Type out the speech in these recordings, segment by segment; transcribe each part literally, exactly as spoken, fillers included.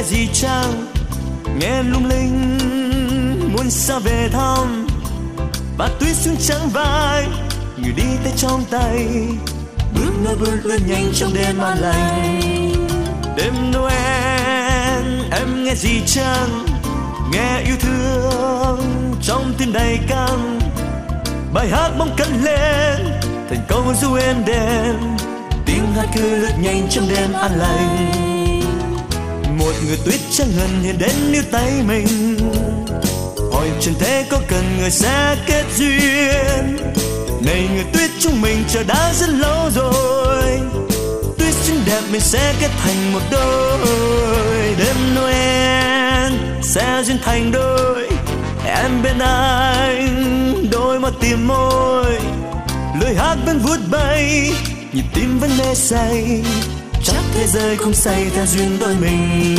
gì chăng, nghe lung linh muốn xa về thăm, và tuyết xuống trắng vai, người đi tay trong tay, bước nơi bước lướt nhanh trong đêm an lành. Đêm Noel em nghe gì chăng, nghe yêu thương trong tim đầy căng, bài hát bỗng cất lên thành câu ru êm đềm, tiếng hát cứ lướt nhanh trong đêm an lành. Một người tuyết trắng ngần hiện đến níu tay mình, hỏi trần thế có cần người sẽ kết duyên. Này người tuyết chúng mình chờ đã rất lâu rồi, tuyết xinh đẹp mình sẽ kết thành một đôi. Đêm Noel sẽ duyên thành đôi, em bên anh đôi mắt tìm môi, lời hát vẫn vút bay, nhịp tim vẫn mê say, chắc thế giới không say theo duyên đôi mình.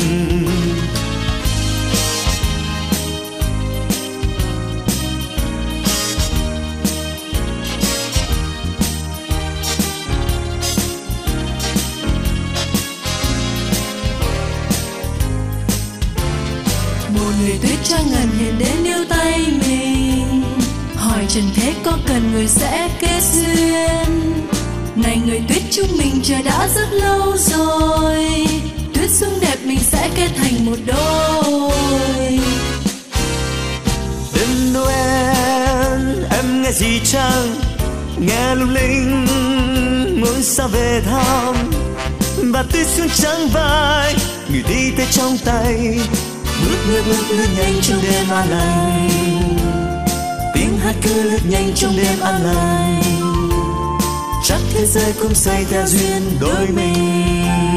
Một người tuyết trắng ngần hiện đến níu tay mình, hỏi trần thế có cần người sẽ kết duyên. Này người tuyết chúng mình chờ đã rất lâu rồi, tuyết xuống đẹp mình sẽ kết thành một đôi. Đêm Noel em nghe gì chăng, nghe lung linh muốn xa về thăm, và tuyết xuống trắng vai, người đi tay trong tay, bước bước bước lướt nhanh trong đêm an lành, tiếng hát cứ lướt nhanh trong đêm an lành, chắc thế giới cũng say theo duyên đôi mình.